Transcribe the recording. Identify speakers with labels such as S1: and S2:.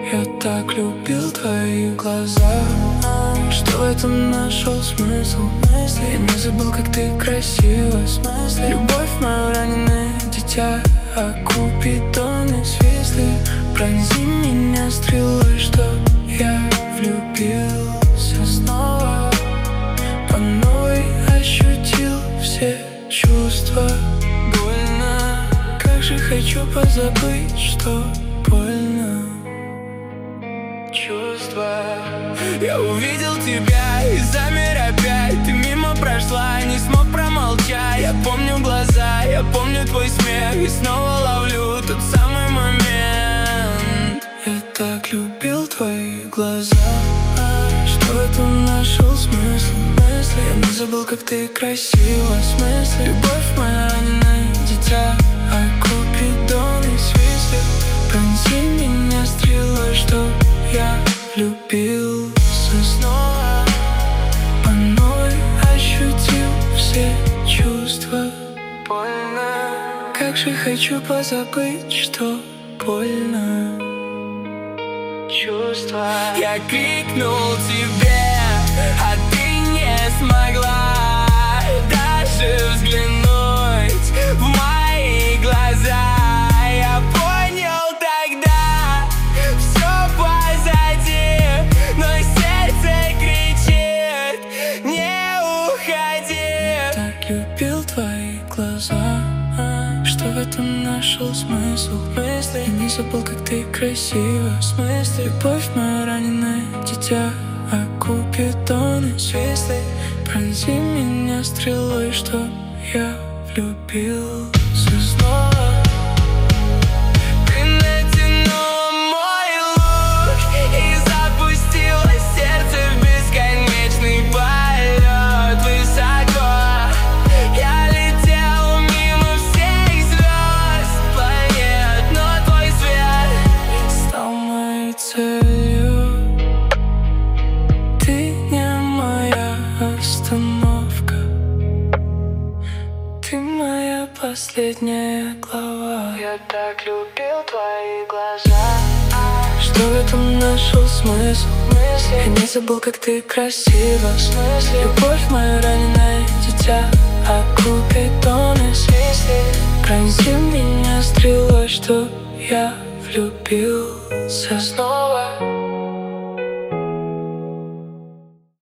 S1: Я так любил твои глаза, что в этом нашел смысл. Я не забыл, как ты красива. Любовь моя, раненое дитя, а купидоны свисли. Пронзи меня стрелой, чтоб я влюбился снова. По новой ощутил все чувства. Больно, как же хочу позабыть, что больно. Чувства. Я увидел тебя и замер опять. Ты мимо прошла, не смог промолчать. Я помню глаза, я помню твой смех, и снова ловлю тот самый момент. Я так любил твои глаза, что в этом нашел смысл. Я не забыл, как ты красива. Любовь моя, раненое дитя, а купидоны свисли. Пронзи меня стрелой, чтоб я влюбился снова. По новой ощутил все чувства. Больно, как же хочу позабыть, что больно. Чувства. Я крикнул тебе, а ты не смогла даже взглянуть в мои глаза. Я понял тогда, все позади, но сердце кричит: не уходи. Так любил твои глаза, что в этом нашел смысл. Я не забыл, как ты красива. Любовь моя, раненое дитя, а купидоны свисли. Пронзи меня стрелой, чтоб я влюбился снова. Ты натянула мой лук и запустила сердце в бесконечный полет высоко. Я летел мимо всех звезд, планет, но твой свет стал моей целью. Ты не моя остановка, ты моя последняя глава. Я так любил твои глаза, что в этом нашел смысл. Я не забыл, как ты красива. Любовь моя, раненое дитя, а купидоны свисли. Пронзи меня стрелой, чтоб я влюбился.